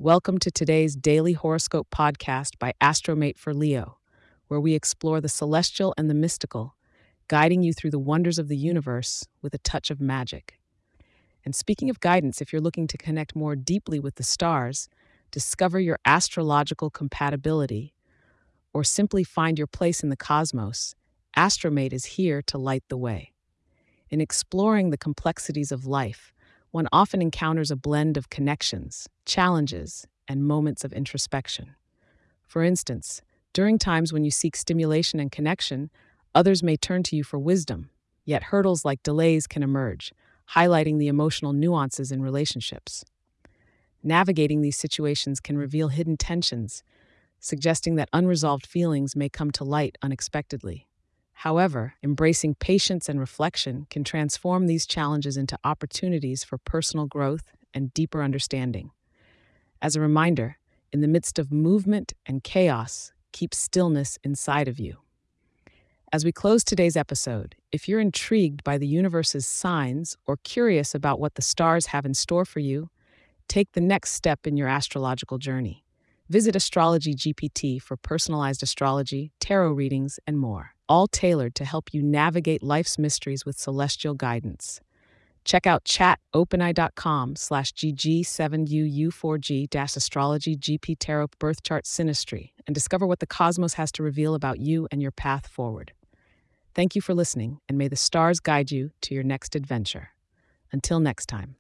Welcome to today's daily horoscope podcast by Astromate for Leo, where we explore the celestial and the mystical, guiding you through the wonders of the universe with a touch of magic. And speaking of guidance, if you're looking to connect more deeply with the stars, discover your astrological compatibility, or simply find your place in the cosmos, Astromate is here to light the way. In exploring the complexities of life, one often encounters a blend of connections, challenges, and moments of introspection. For instance, during times when you seek stimulation and connection, others may turn to you for wisdom, yet hurdles like delays can emerge, highlighting the emotional nuances in relationships. Navigating these situations can reveal hidden tensions, suggesting that unresolved feelings may come to light unexpectedly. However, embracing patience and reflection can transform these challenges into opportunities for personal growth and deeper understanding. As a reminder, in the midst of movement and chaos, keep stillness inside of you. As we close today's episode, if you're intrigued by the universe's signs or curious about what the stars have in store for you, take the next step in your astrological journey. Visit Astrology GPT for personalized astrology, tarot readings, and more, all tailored to help you navigate life's mysteries with celestial guidance. Check out chatopenai.com/GG7UU4G-astrology GP Tarot Birth Chart Synastry and discover what the cosmos has to reveal about you and your path forward. Thank you for listening, and may the stars guide you to your next adventure. Until next time.